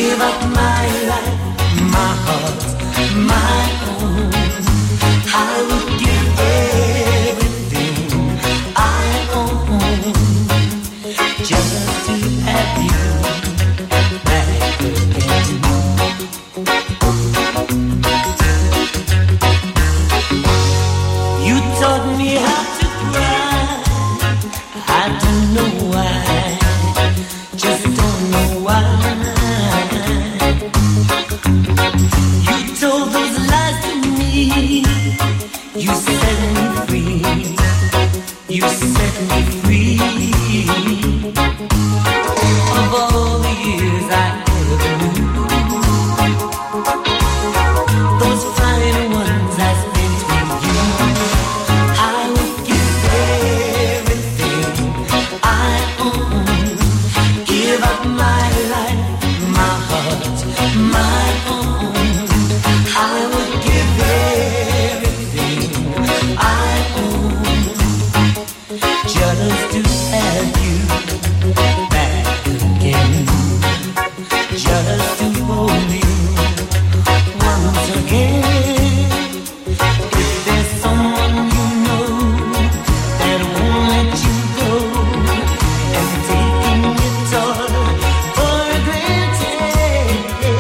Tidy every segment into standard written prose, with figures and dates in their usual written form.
give up my life, my heart, my own. I would give everything I own just to have you back again. You taught me how to cry. I don't know why, just don't know why. You told those lies to me. You set me free. You set me free. Of all the years I ever knew, those fine ones I spent with you, I would give everything I own. Give up my life, my heart, my own. I would give everything I own just to have you back again, just to hold you once again. If there's someone you know that won't let you go and taking it all for granted,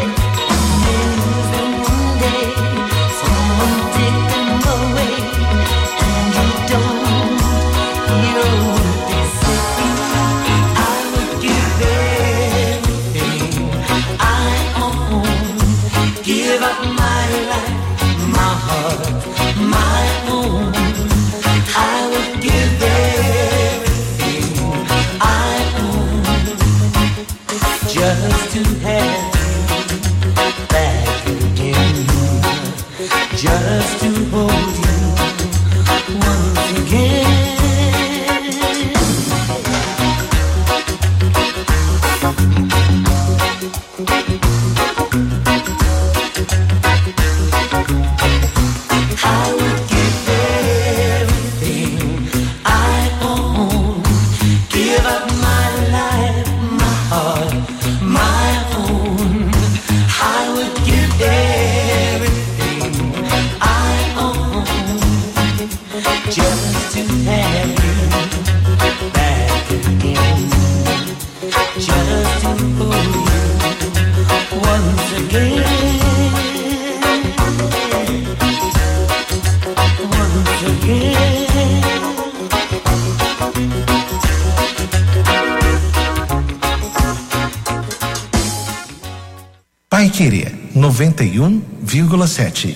then one day someone take them away and you don't hear what they say. I would give everything I own, give up my life, my heart, my own. I would give everything I own just to have you back again, just to hold you once again. I would give everything I own, give up my life, my heart, my own. I would give everything I own just to have you back again, just to hold you once again. Once again. Paiquerê 91,7.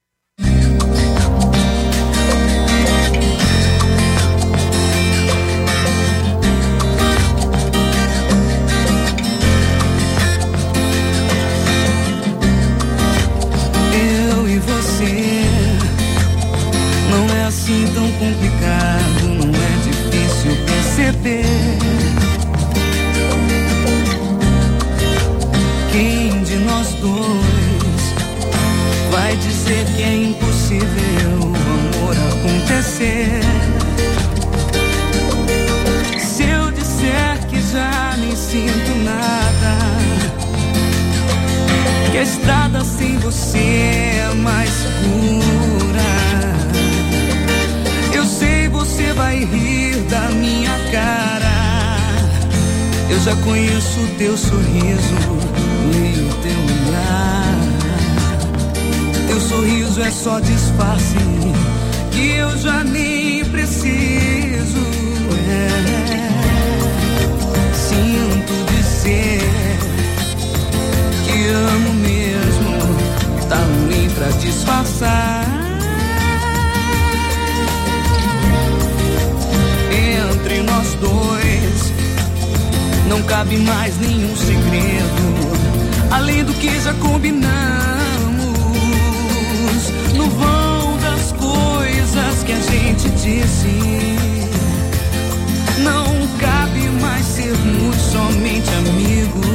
Eu e você, não é assim tão complicado, não é difícil perceber. Quem de nós dois vai dizer que é impossível o amor acontecer? Se eu disser que já nem sinto nada, que a estrada sem você é mais pura, eu sei você vai rir da minha cara. Eu já conheço o teu sorriso e o teu olhar. Teu sorriso é só disfarce que eu já nem preciso. Sinto dizer que amo mesmo, tá ruim pra disfarçar. Entre nós dois não cabe mais nenhum segredo, além do que já combinamos. No vão das coisas que a gente disse, não cabe mais sermos somente amigos.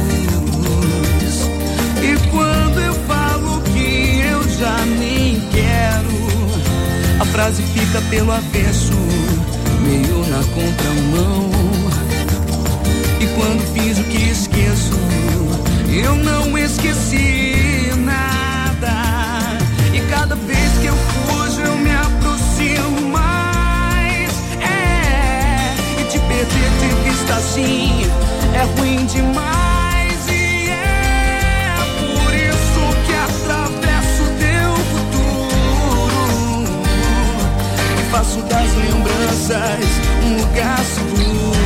E quando eu falo que eu já nem quero, a frase fica pelo avesso, meio na contramão. E quando fiz o que esqueço, eu não esqueci nada. E cada vez que eu fujo eu me aproximo mais. E te perder de vista assim é ruim demais. E é por isso que atravesso teu futuro e faço das lembranças um lugar seguro.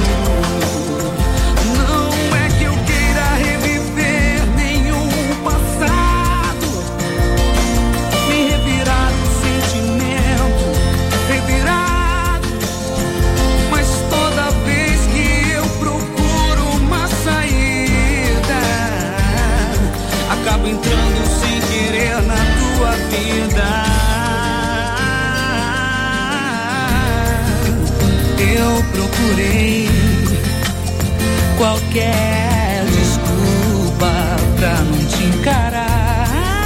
Não é que eu queira reviver nenhum passado, me revirar no sentimento, revirado. Mas toda vez que eu procuro uma saída, acabo entrando sem querer na tua vida. Eu procurei qualquer desculpa pra não te encarar,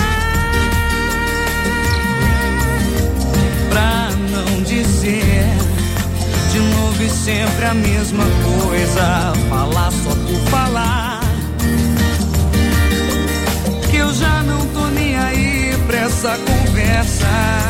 pra não dizer de novo e sempre a mesma coisa, falar só por falar, que eu já não tô nem aí pra essa conversa,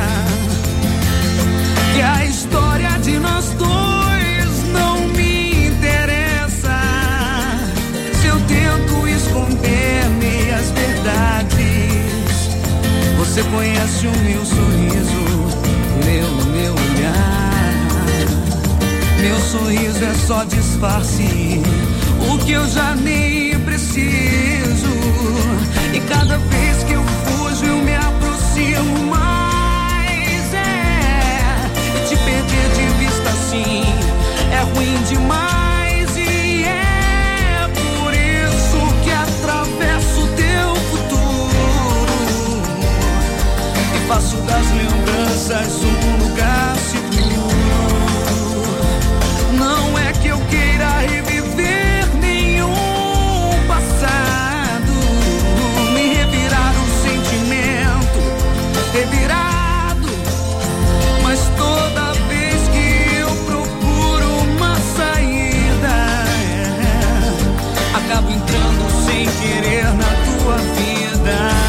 que a história de nós dois não me interessa. Se eu tento esconder meias verdades, você conhece o meu sorriso, leu no meu olhar. Meu sorriso é só disfarce, o que eu já nem preciso. E cada vez que eu fujo eu me aproximo mais. Te perder de vista assim é ruim demais. E é por isso que atravesso teu futuro e faço das lembranças um lugar seguro. Não é que eu queira reviver nenhum passado, me revirar o sentimento, revirado. Mas toda vez que eu procuro uma saída, acabo entrando sem querer na tua vida.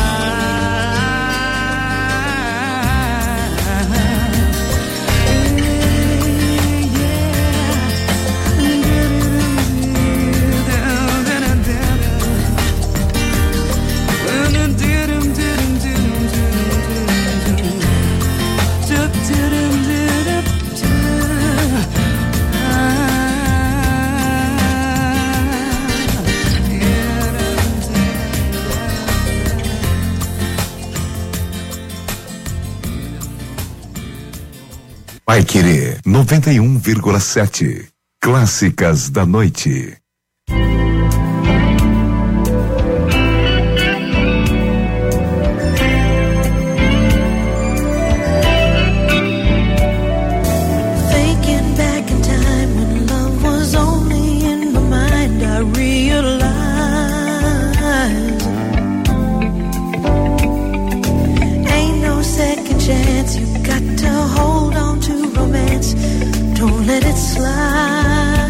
Paiquerê 91,7. Clássicas da noite. Thinking back in time when love was only in my mind, I realized ain't no second chance. You got to hold on to romance, don't let it slide.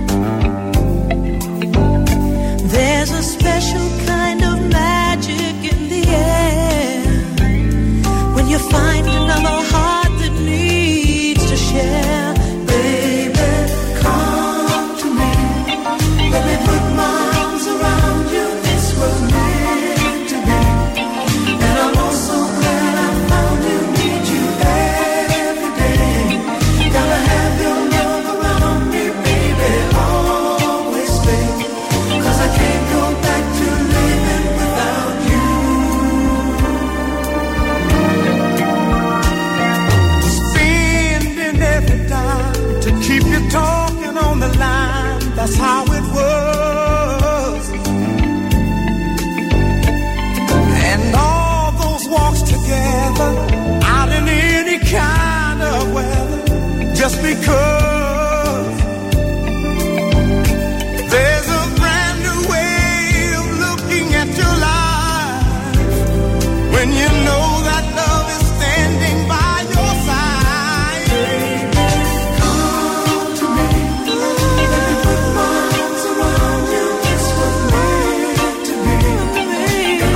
There's a special kind of magic in the air when you find another heart that needs to share. Baby, come to me, let me put my arms around you. This was meant to be, and I'm also glad I found you. Need you every day. Gotta have your love around me, baby, always stay. 'Cause I can't go back to living without you. Spending every dime to keep you talking on the line. That's how it was. And all those walks together out in any kind of weather, just because there's a brand new way of looking at your life when you know that love is standing by your side. Come to me, let me put my arms around you. This was meant to be.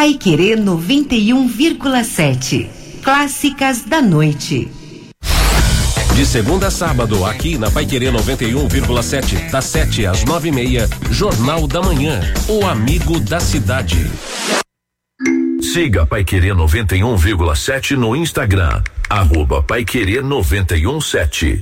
Paiquerê 91,7. Clássicas da noite. De segunda a sábado, aqui na Paiquerê 91,7, das 7 às 9h30, Jornal da Manhã, o amigo da cidade. Siga Paiquerê 91,7 no Instagram, @Paiquerê 91,7.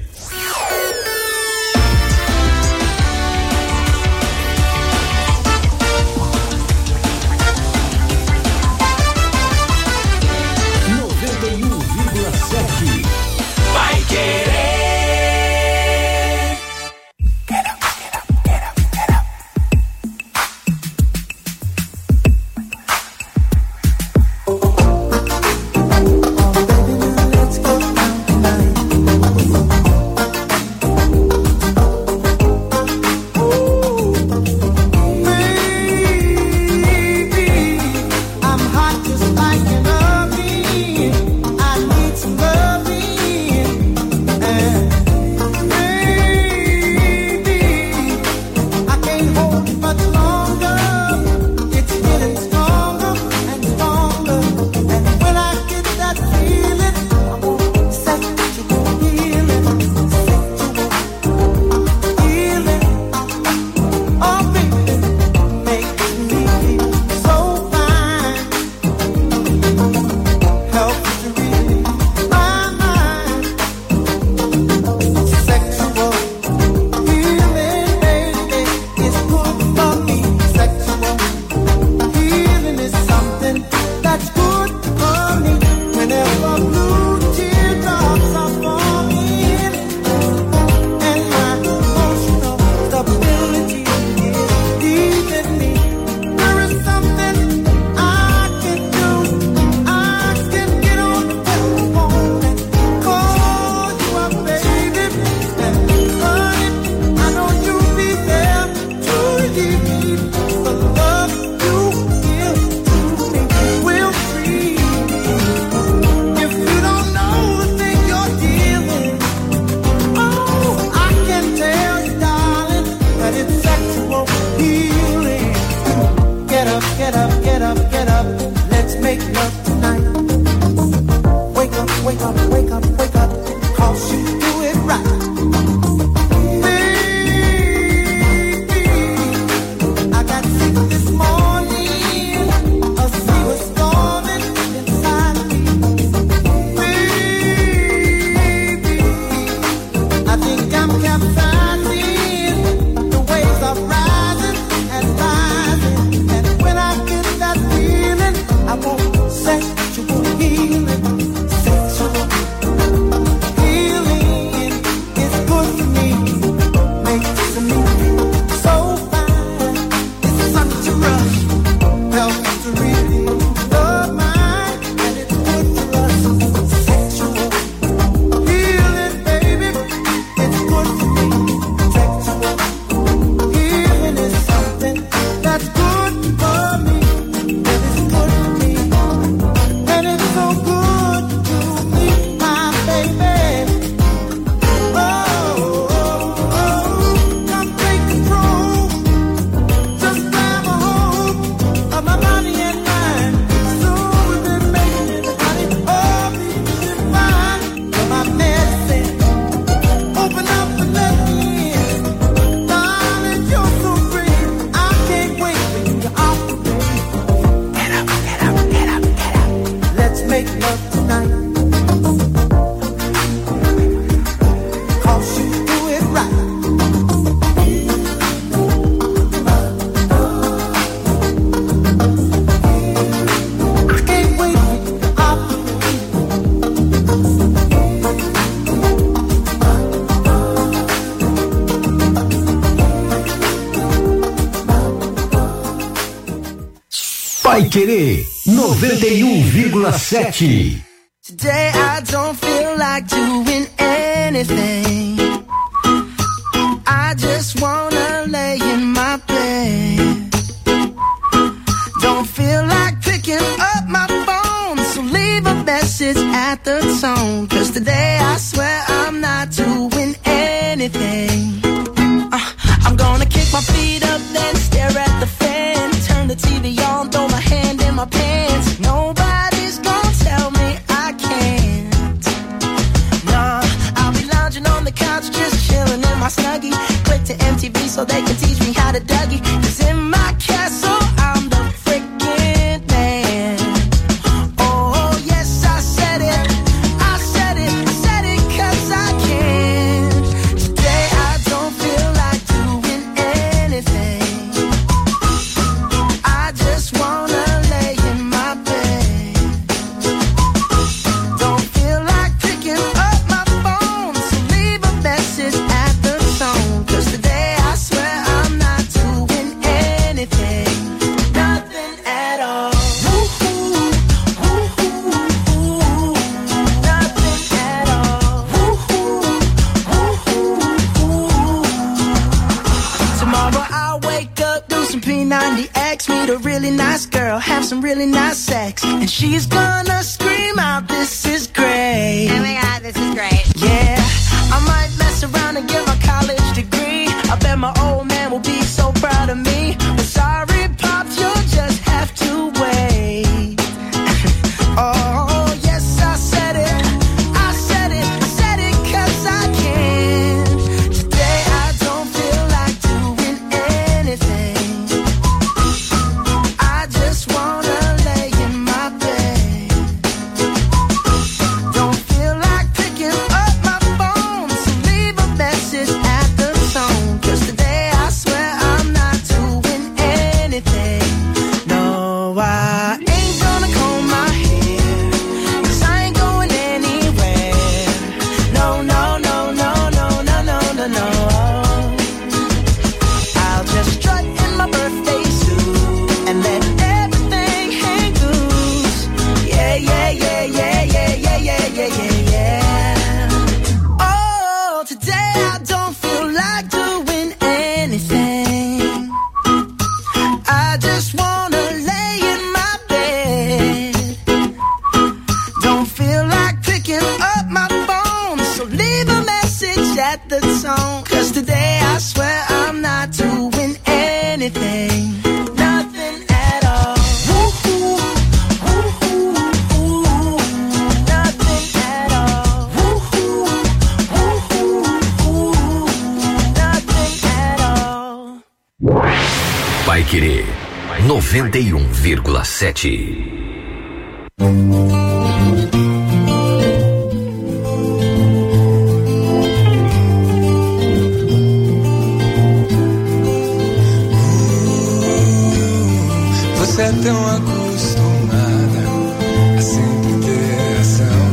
Paiquerê 91,7. Today I don't feel like doing anything. I just wanna lay in my bed. Don't feel like picking up my phone, so leave a message at the tone. 'Cause today I swear I'm not doing anything. I'm gonna kick my feet up, then stare at the fan. Turn the TV on, throw my hand in my pants. my Snuggie. Click to MTV so they can teach me how to Dougie. 'Cause in my castle, I'm the freaking man. Oh, yes, I said it. I said it. I said it 'cause I can. Today I don't feel like doing anything. I just wanna lay in my bed. Don't feel like picking up my phone, so leave a message at the tone. 'Cause today I swear I'm not doing anything. Nothing at all. Woo-hoo, woo-hoo, woo-hoo. Nothing at all. Woo-hoo, woo-hoo, woo-hoo. Tomorrow I'll wake up, do some P90X, meet a really nice girl, have some really nice sex, and she's gonna scream out, "This is great." Oh my God, this is great. Yeah, I might mess around and get my college degree. I bet my old man will be so proud of me. But sorry, Pops, you'll just have to wait. Oh, yes, I said it. I said it. I said it 'cause I can. Today I don't feel like doing anything. I just wanna lay in my bed. Don't feel like picking up my phone, so leave a message at the tone. 'Cause today I swear I'm not doing anything. No, I ain't gonna comb my hair, 'cause I ain't going anywhere. No, no, no, no, no, no, no, no, no. I'll just strut in my birthday suit and let everything hang loose. Yeah, yeah, yeah, yeah, yeah, yeah, yeah, yeah, yeah, yeah. Oh, today I don't feel like doing anything. I just wanna lay in my bed. Don't feel like picking up my phone, so leave a message at the tone. 'Cause today I swear I'm not doing anything. Nothing at all. Woo-hoo, woo-hoo, woo-hoo. Nothing at all. Woo-hoo, woo-hoo, woo-hoo. Nothing at all. Paiquerê 91,7. Você é tão acostumada a sempre ter razão.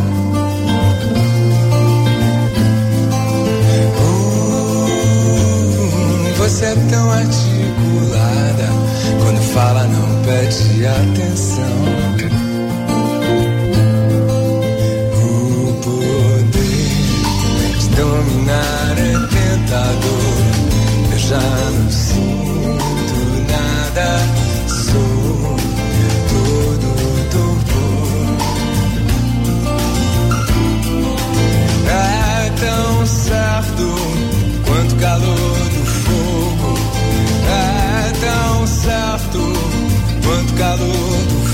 Você é tão articulada, quando fala não pede atenção. O poder de dominar é tentador. Eu já não sinto nada, sou todo torpor. É tão certo quanto calor do fogo. É tão certo quanto calor do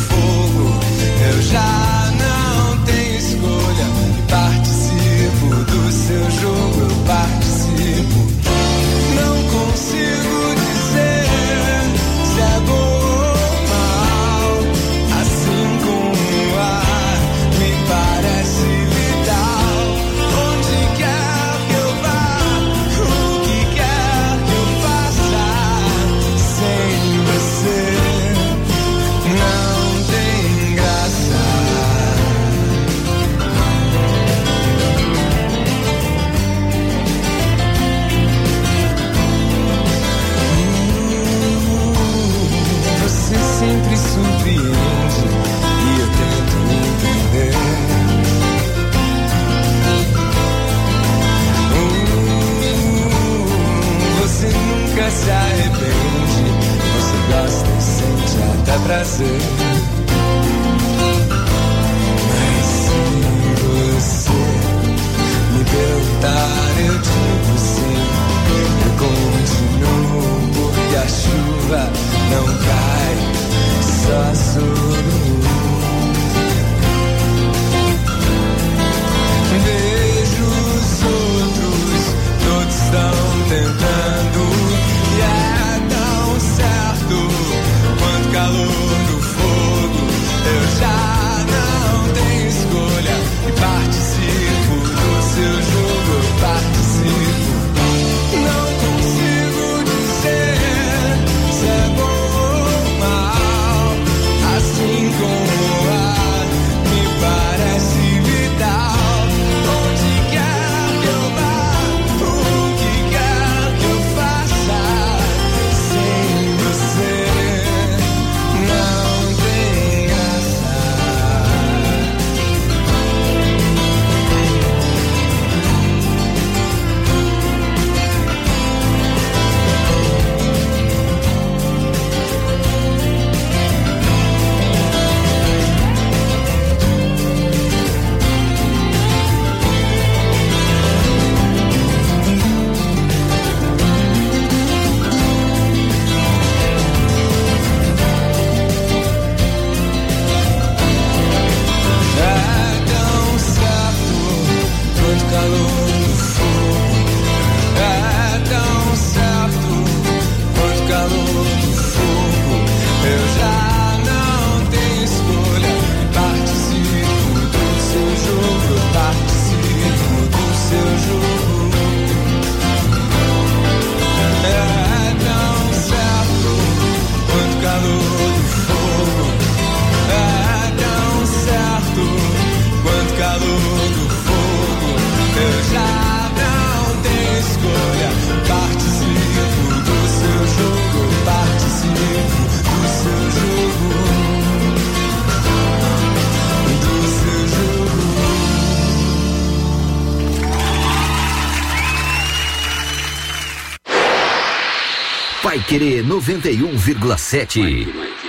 Paiquerê 91,7.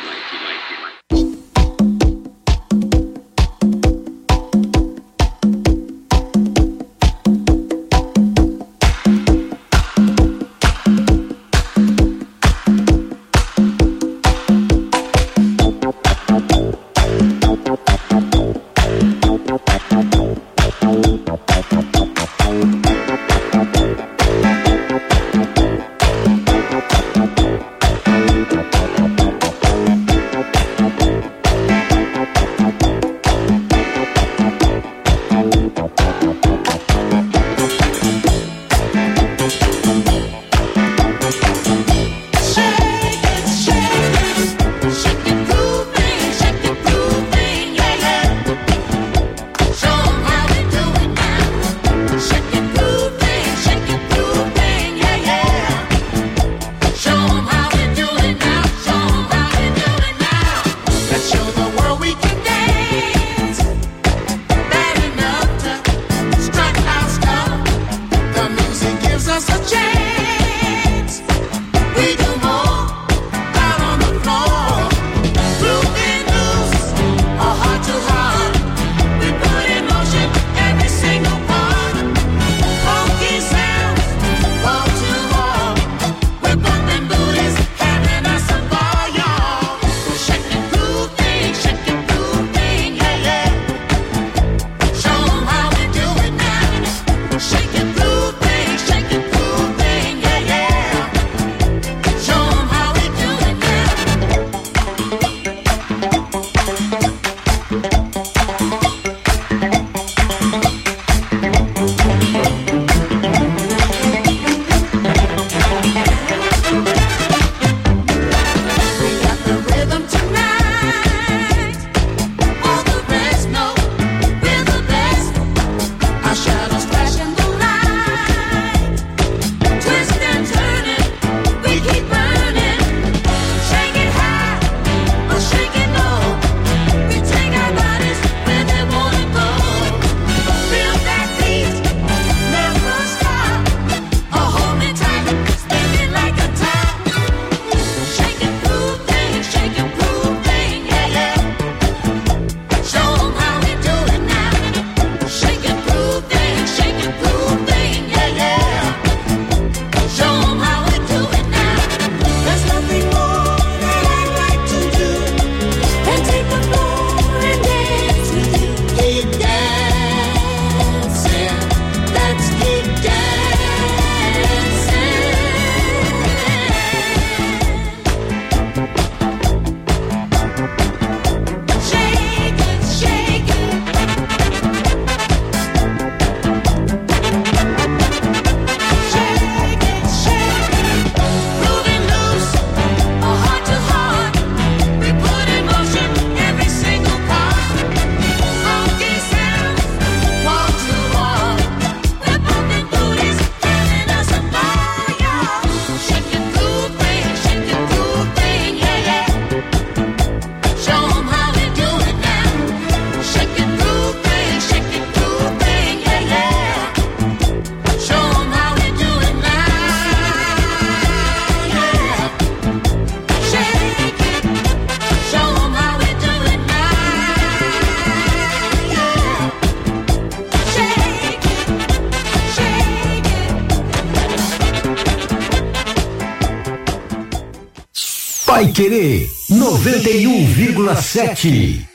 Paiquerê 91,7.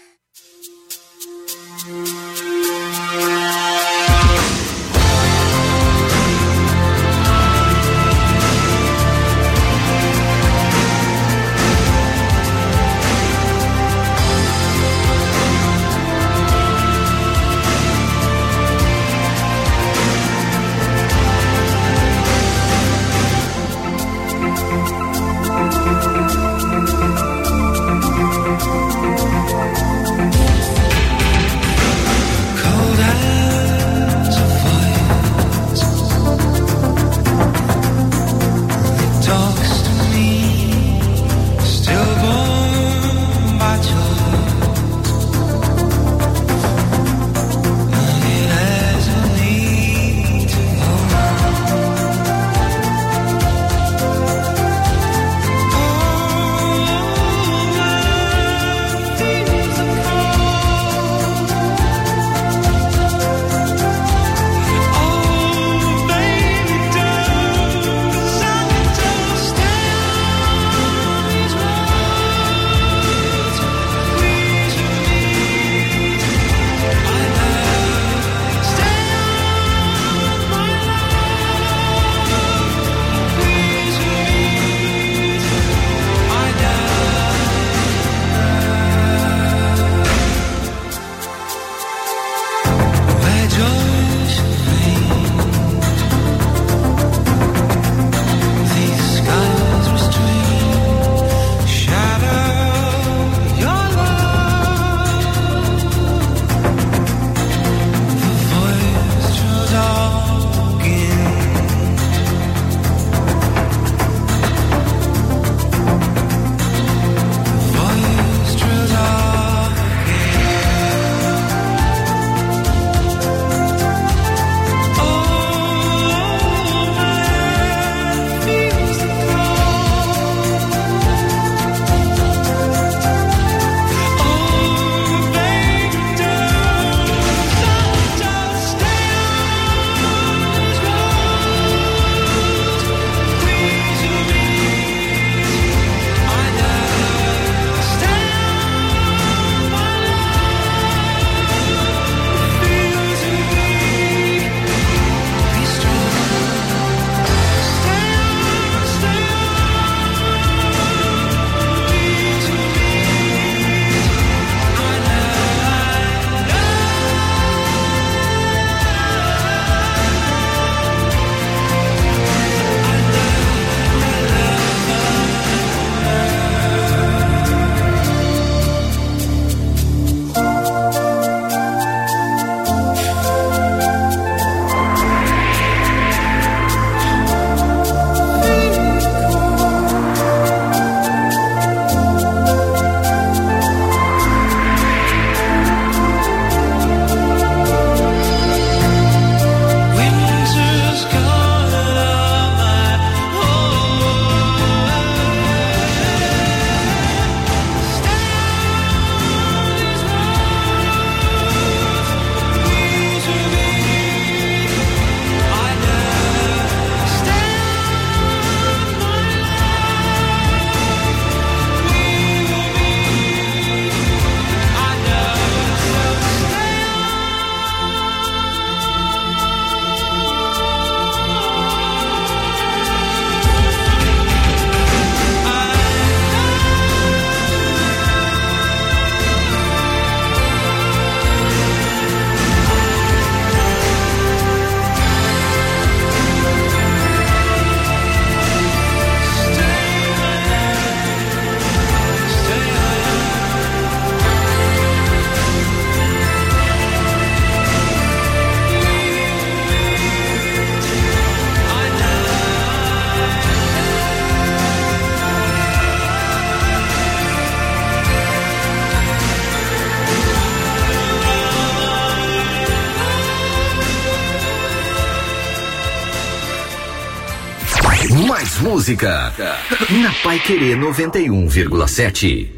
Mais música na Paiquerê 91,7.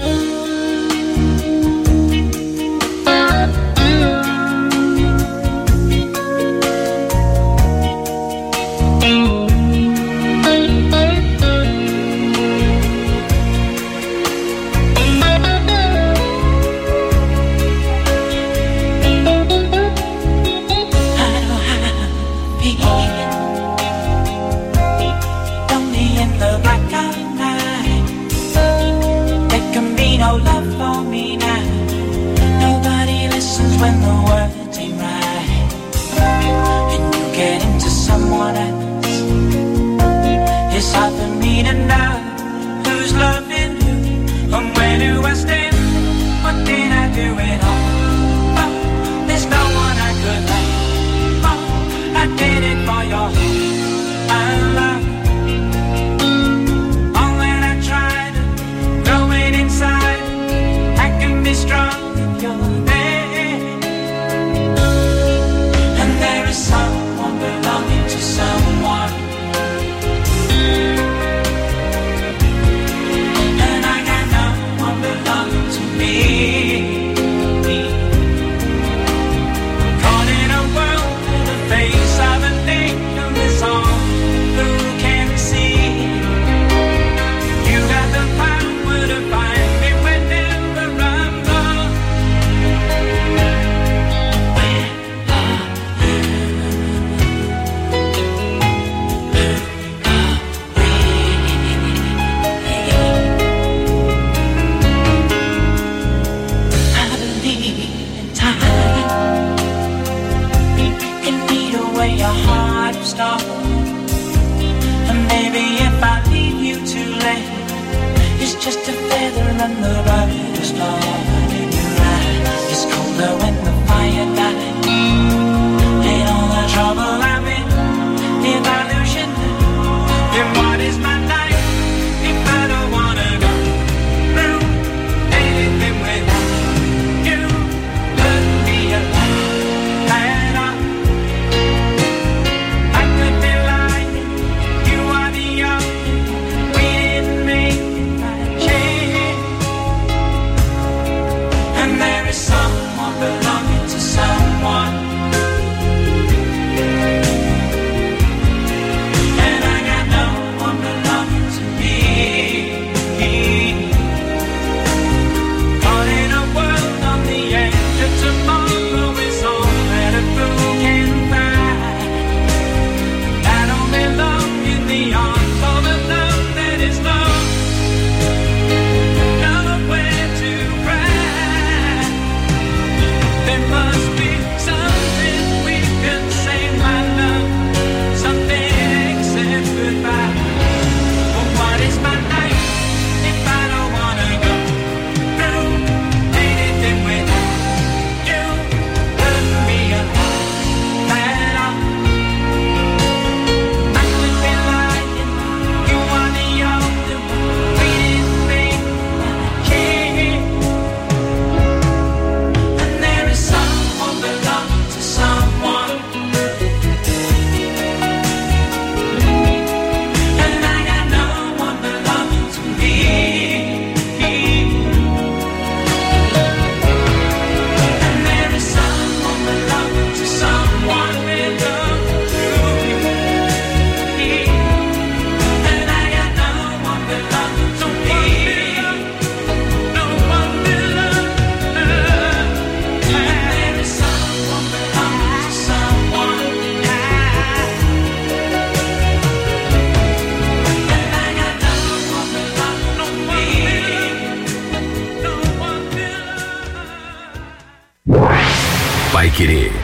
Paiquerê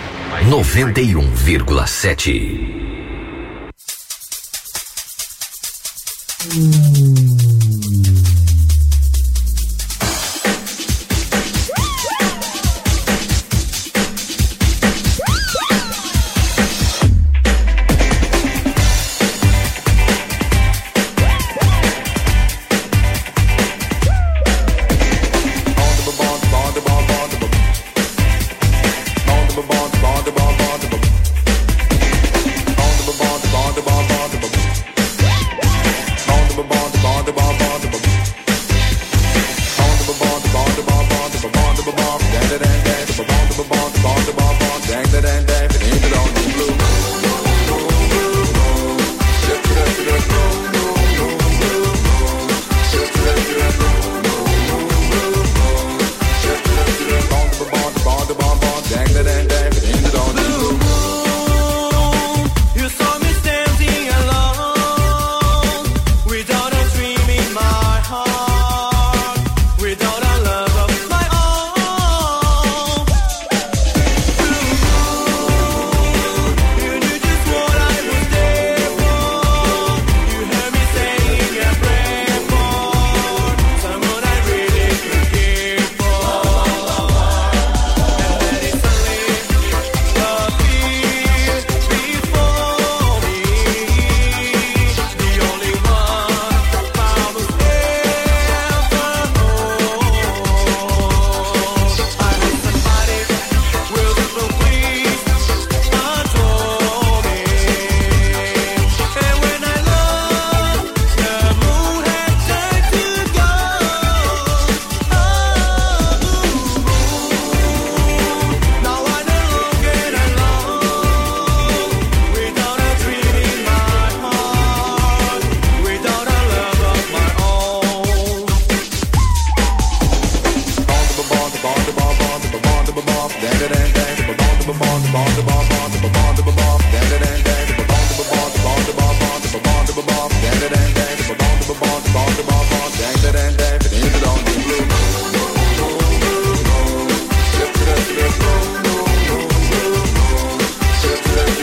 91,7.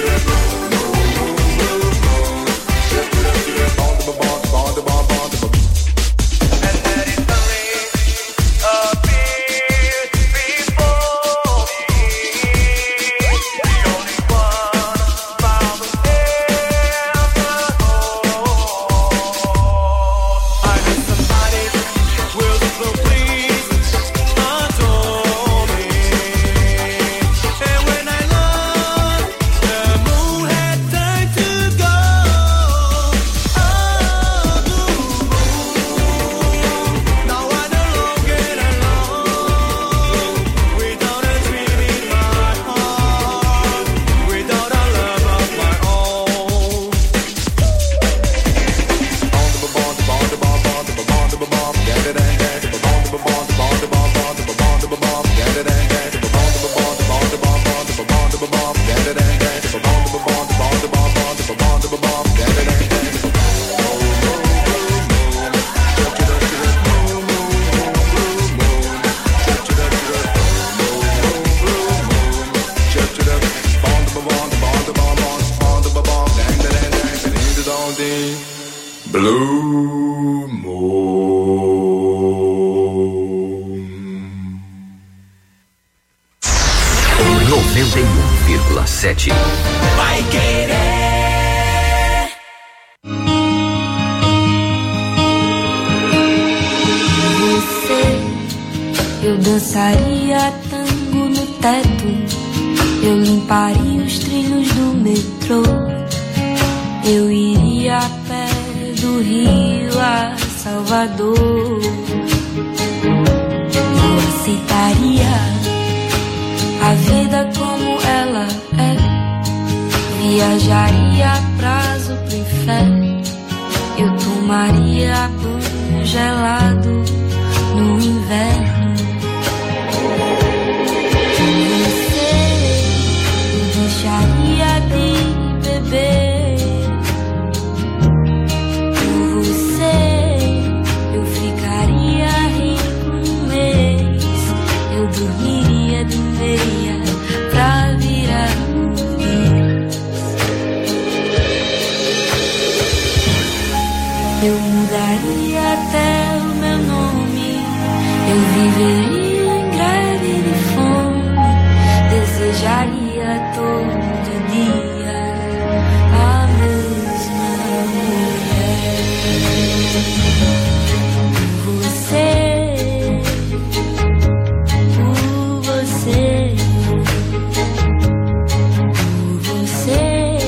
Blue Moon 91,7 Vai querer. Você, eu dançaria tango no teto, eu limparia os trilhos do metrô, eu iria a pé do Rio a Salvador, eu aceitaria a vida como ela é, viajaria a prazo pro inferno, eu tomaria banho gelado no inverno. Você, eu deixaria de beber, por você eu ficaria rico um mês, eu dormiria de meia pra virar um mês. Eu mudaria até o meu nome, eu viveria em greve de fome, desejaria todo dia a mesma mulher. Por você, por você, por você,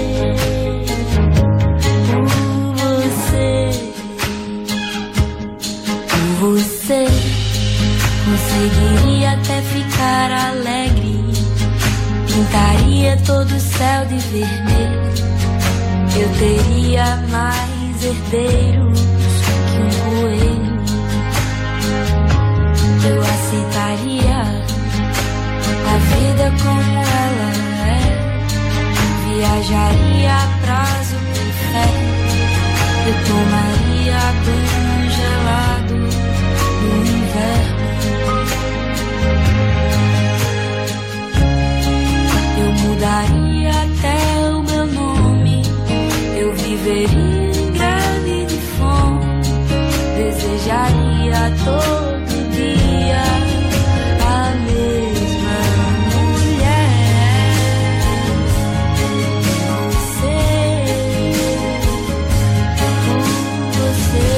por você, conseguiria até ficar alegre, pintaria todo o céu de vermelho, eu teria mais herdeiros que um coelho, eu aceitaria a vida como ela é, viajaria a prazo pro inferno, eu tomaria banho gelado no inverno. Eu mudaria até o meu nome, eu viveria em greve de fome, desejaria todo dia a mesma mulher. Você, por você,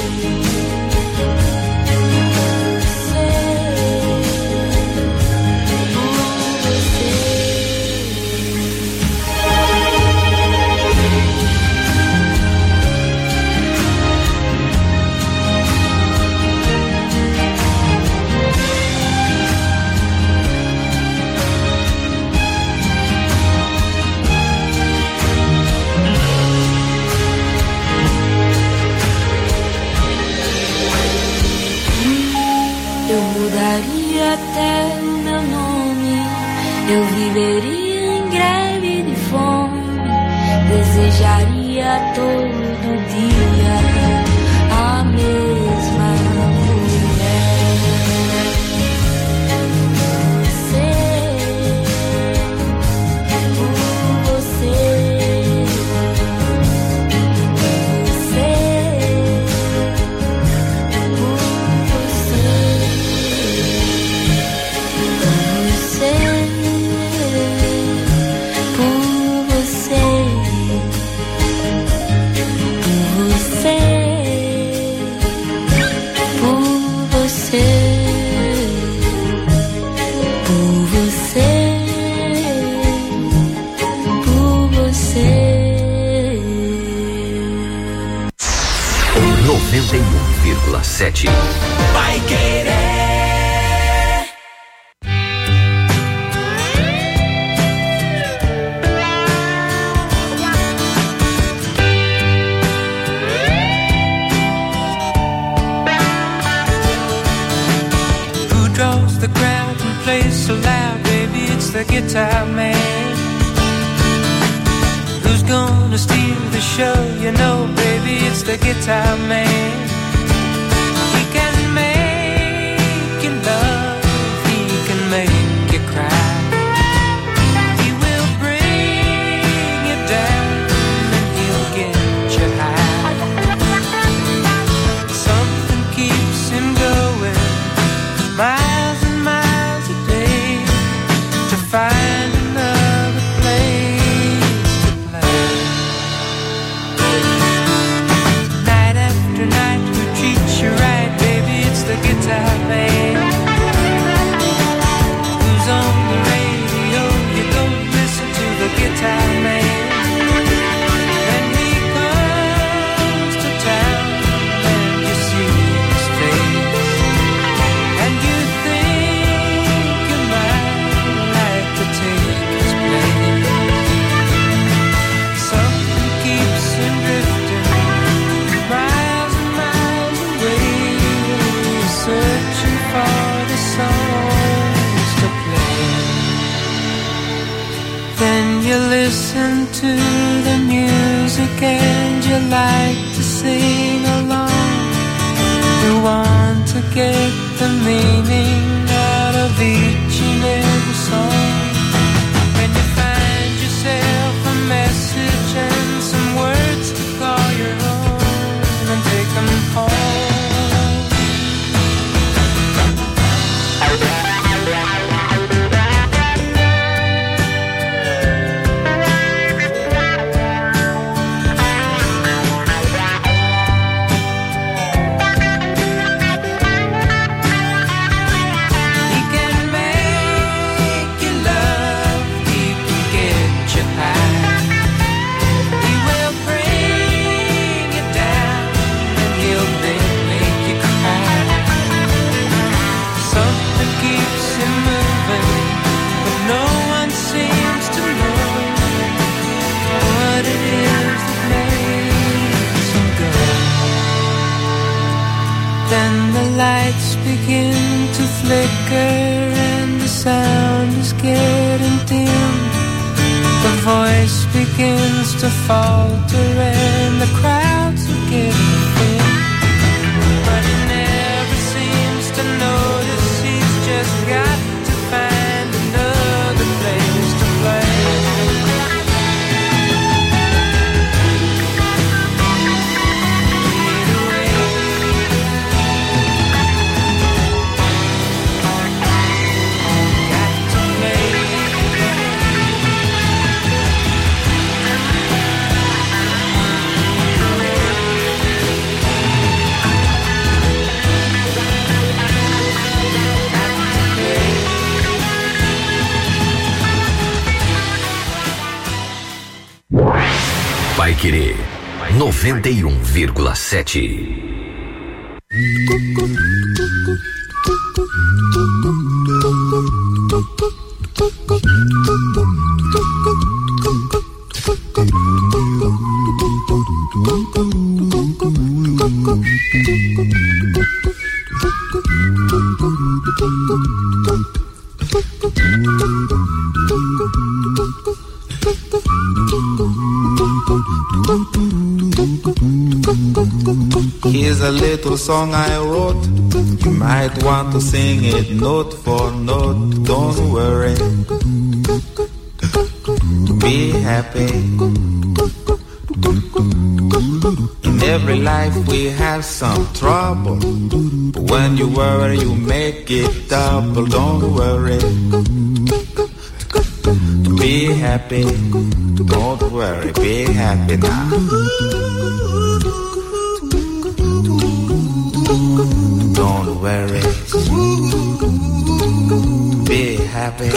eu mudaria até o meu nome, eu viveria em greve de fome, desejaria todo dia a mesma mulher. Você, por você, 101,7. Vai Querer. Draws the crowd and plays so loud, baby, it's the guitar man. Who's gonna steal the show? You know, baby, it's the guitar man. He can make you love, he can make you cry. He will bring you down and he'll get you high. Something keeps him going miles and miles a day to find another place to play. Night after night, who treats you right, baby, it's the guitar man. Who's on the radio? You go listen to the guitar man. When he comes to town and you see his face, and you think you might like to take his place. Something keeps him drifting miles and miles away, searching for the songs to play. Then you listen to the music and you like to sing along. You want to get the meaning out of each and every song. When you find yourself a message and some words to call your own and take them home. He can make you love, he can get you high. He will bring you down and he'll make you cry. Something keeps him moving, but no one seems to know what it is that makes him go. Then the lights begin to flicker and the sound is getting dim. The voice begins to falter and the crowds are getting thin. But he never seems to notice he's just got to find another place to play. Either way, got to play. Vai Querer 91,7. Here's a little song I wrote. You might want to sing it note for note. Don't worry, be happy. In every life we have some trouble, but when you worry you make it double. Don't worry, be happy. Don't worry, be happy now. Don't worry, be happy.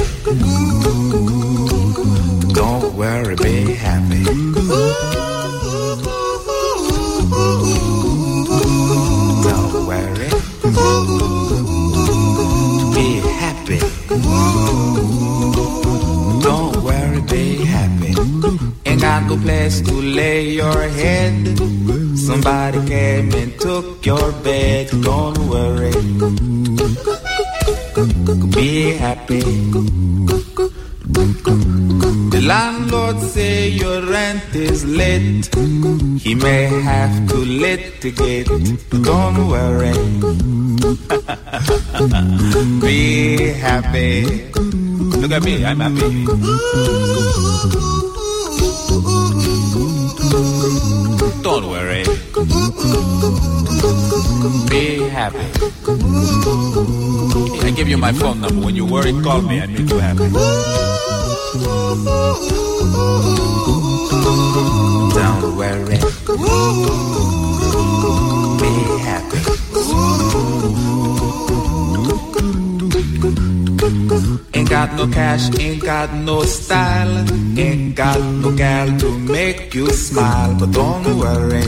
Don't worry, be happy. Don't worry. Ain't got no place to lay your head. Somebody came and took your bed. Don't worry, be happy. The landlord say your rent is late. He may have to litigate. Don't worry, be happy. Look at me, I'm happy. Don't worry, be happy. I give you my phone number. When you worry, call me. I make you happy. Don't worry, be happy. Ain't got no cash, ain't got no style, ain't got no gal to make you smile. But don't worry,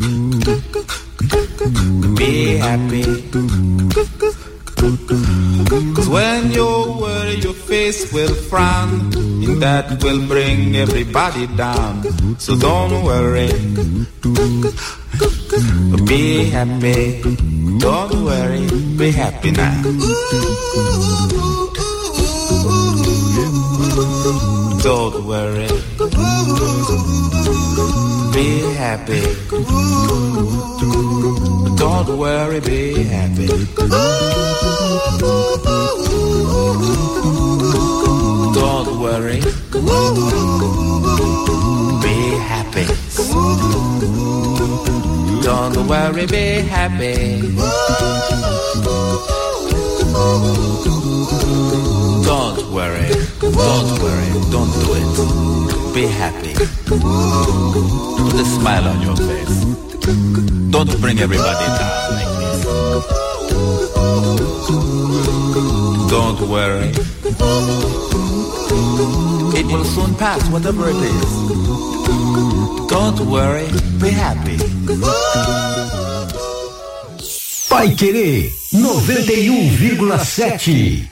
be happy. Cause when you worry, your face will frown, and that will bring everybody down. So don't worry, be happy. Don't worry, be happy now. Don't worry, be happy. Don't worry, be happy. Don't worry, be happy. Don't worry, be happy. Don't worry, don't do it. Be happy. Put a smile on your face. Don't bring everybody down like this. Don't worry. It will soon pass, whatever it is. Don't worry, be happy. Paiquerê 91,7.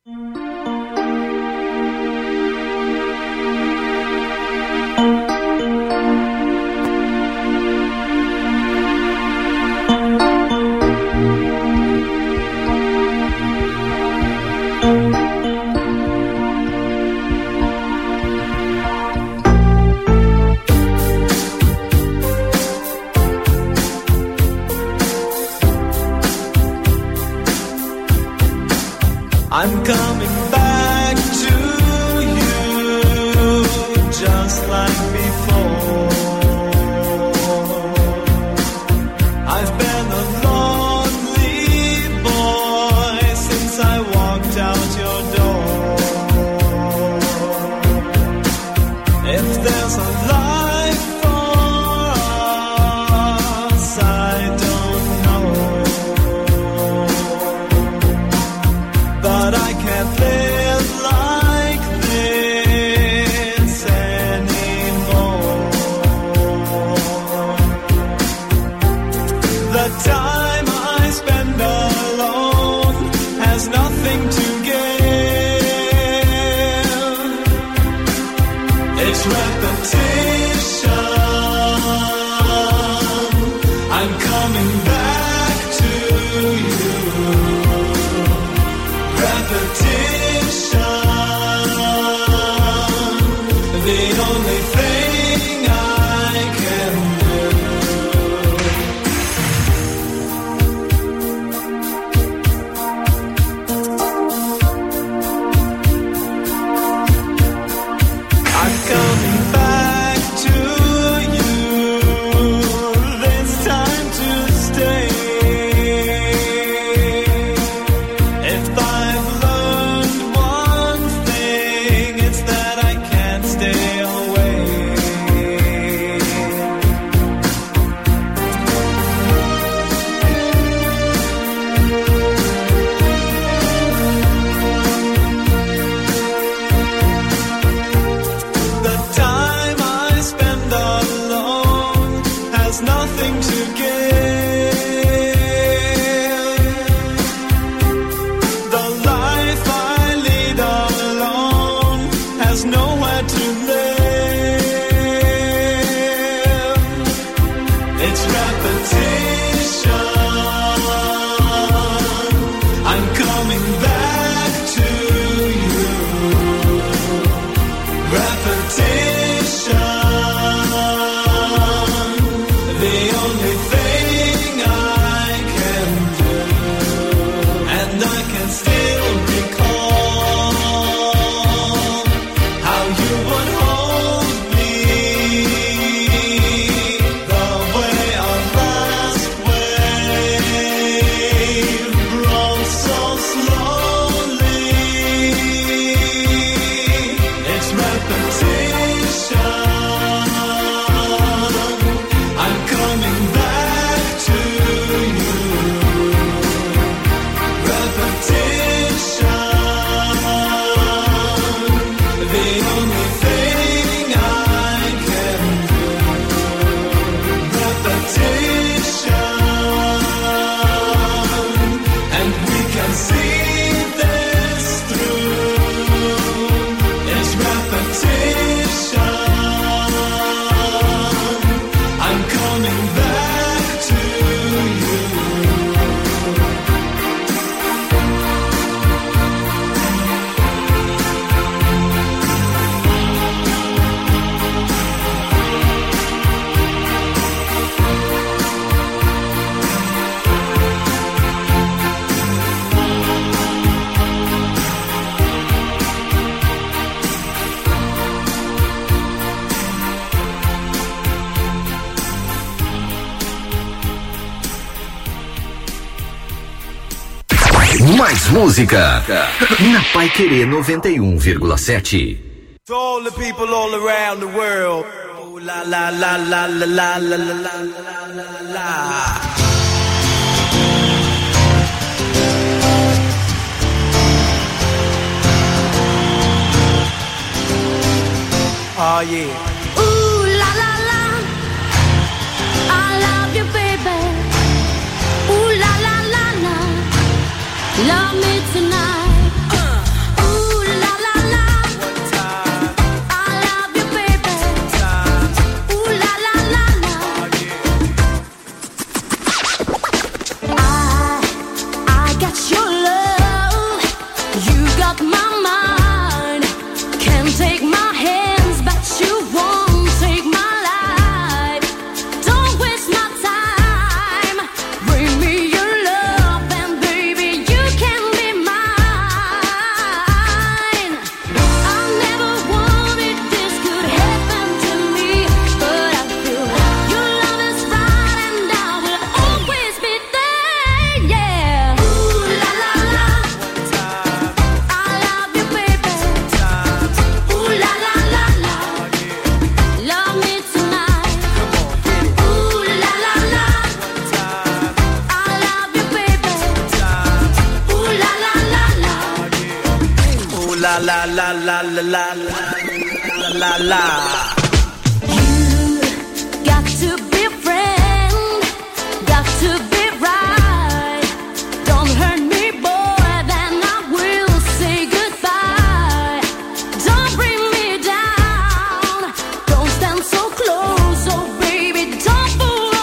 I'm coming back to you just like before. I've been a lonely boy since I walked out your door. If there's a life for us, I don't know. But I can't live like this anymore. The time I spend alone has nothing to give. It's repetition. I'm coming back to you. Repetition, the only thing I can do. I'm coming back Mais música na Paiquerê 91,7. To all the people all around the world. Oh, la la la la la la la la la la la. Oh yeah. Ooh la la la, I love you, baby. Ooh la la la la, love me tonight. Ooh la la la, I love you, baby. Ooh la la la la. I got your love, you got my mind. Can't take my hands, but you won't take my life. Don't waste my time. Bring me your love, and baby, you can be mine. I never wanted this could happen to me, but I feel your love is right, and I will always be there. Yeah. Ooh la la la, I love you, baby. Ooh la la la la, love me tonight. Ooh la la la, I love you, baby. Ooh la la la la. Ooh la la la la la la la la la. Got to be friend, got to be right. Don't hurt me, boy, then I will say goodbye. Don't bring me down, don't stand so close, oh baby, don't fool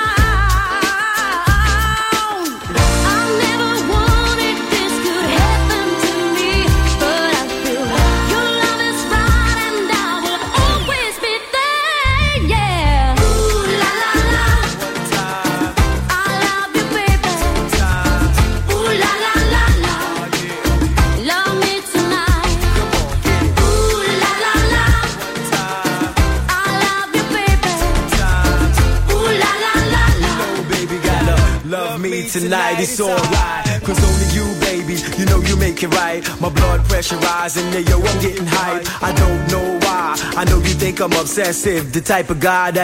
around. I never wanted this could happen to me, but I feel your love is right, and I will always be there. Yeah. Ooh la la la, I love you, baby. Ooh la la la la, love me tonight. Ooh la la la, I love you, baby. Ooh la la la la. Oh baby, gotta love me tonight. It's alright, 'cause only you, baby, you know you make it right. My blood pressure rising, yeah, yo, I'm getting hype. I don't know why. I know you think I'm obsessive, the type of guy that